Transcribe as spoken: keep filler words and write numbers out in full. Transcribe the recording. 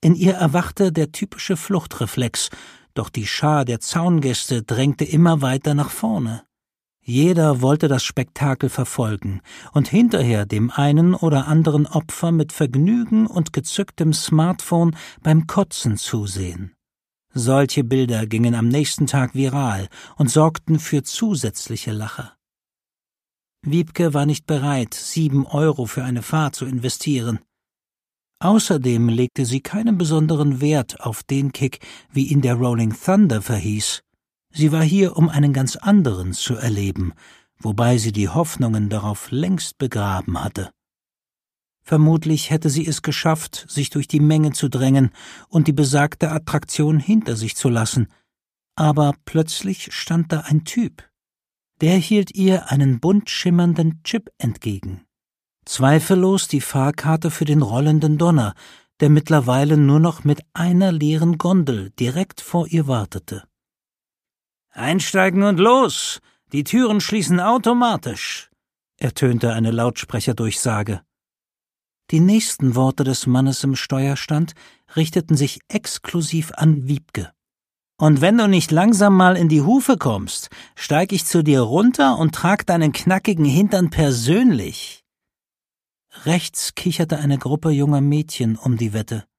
In ihr erwachte der typische Fluchtreflex, doch die Schar der Zaungäste drängte immer weiter nach vorne. Jeder wollte das Spektakel verfolgen und hinterher dem einen oder anderen Opfer mit Vergnügen und gezücktem Smartphone beim Kotzen zusehen. Solche Bilder gingen am nächsten Tag viral und sorgten für zusätzliche Lacher. Wiebke war nicht bereit, sieben Euro für eine Fahrt zu investieren. Außerdem legte sie keinen besonderen Wert auf den Kick, wie ihn der Rolling Thunder verhieß. Sie war hier, um einen ganz anderen zu erleben, wobei sie die Hoffnungen darauf längst begraben hatte. Vermutlich hätte sie es geschafft, sich durch die Menge zu drängen und die besagte Attraktion hinter sich zu lassen. Aber plötzlich stand da ein Typ. Der hielt ihr einen bunt schimmernden Chip entgegen. Zweifellos die Fahrkarte für den rollenden Donner, der mittlerweile nur noch mit einer leeren Gondel direkt vor ihr wartete. »Einsteigen und los! Die Türen schließen automatisch«, ertönte eine Lautsprecherdurchsage. Die nächsten Worte des Mannes im Steuerstand richteten sich exklusiv an Wiebke. »Und wenn du nicht langsam mal in die Hufe kommst, steig ich zu dir runter und trag deinen knackigen Hintern persönlich.« Rechts kicherte eine Gruppe junger Mädchen um die Wette.